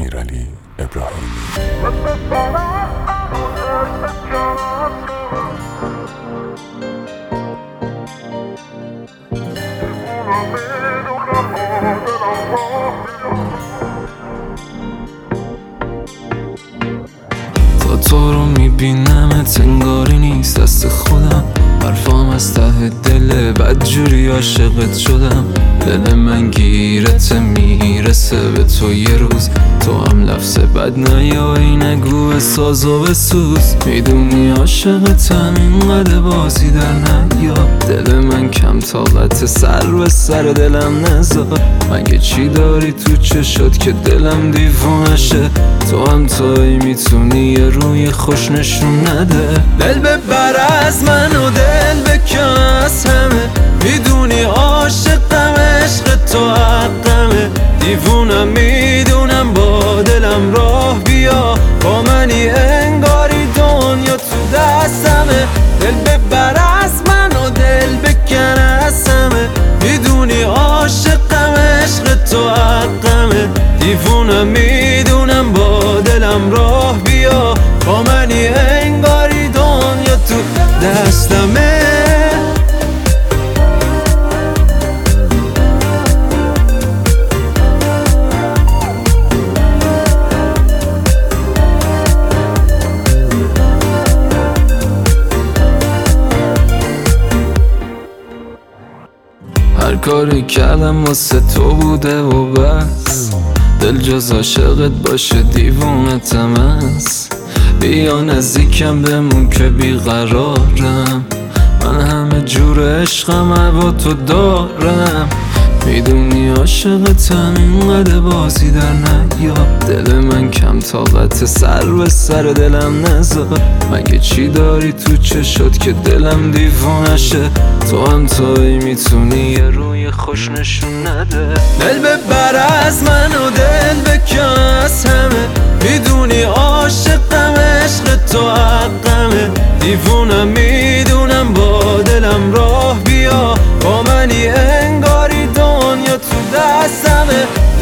امیرعلی ابراهیمی. تو رو میبینمت انگاری نیست دست خودم، حرفام از ته دل بدجوری عاشقت شدم. دل من گیرت میرسه به تو یه روز، تو هم لفظ بد نیایی نگو ساز و بسوز. میدونی عاشقتم اینقدر بازی در نیا، دل من کم طاقت سر به سر دلم نذار. مگه چی داری تو چشات که دلم دیوونشه؟ تو هم توی میتونی یه روی خوش نشون نده. دل ببر از من و دل بکن از همه، میدونی عاشقم عشق تو حقمه. دیوونم میدونم با دلم راه بیا، با منی انگاری دنیا تو دستمه. دل ببر از من و دل بکن از همه، میدونی عاشقم عشق تو حقمه. دیوونم میدونم با دلم راه بیا، با منی انگاری دنیا تو دستمه. هر کاری کردم واسه تو بوده و بس، دل جز عاشقت باشه دیوونتم است. بیا نزدیکم بمون که بیقرارم، من همه جور عشقم با تو دارم. میدونی عاشقتم اینقدر بازی در نیا، دل من کم طاقت سر به سر دلم نذار. مگه چی داری تو چشات که دلم دیوونشه؟ تو هم توی میتونی یه روی خوش نشون نده. دل ببر از من و دل بکن از همه، میدونی عاشقم عشق تو حقمه. دیوونم میدونم با دلم راه بیا، با منی انگاری دنیا تو دستمه.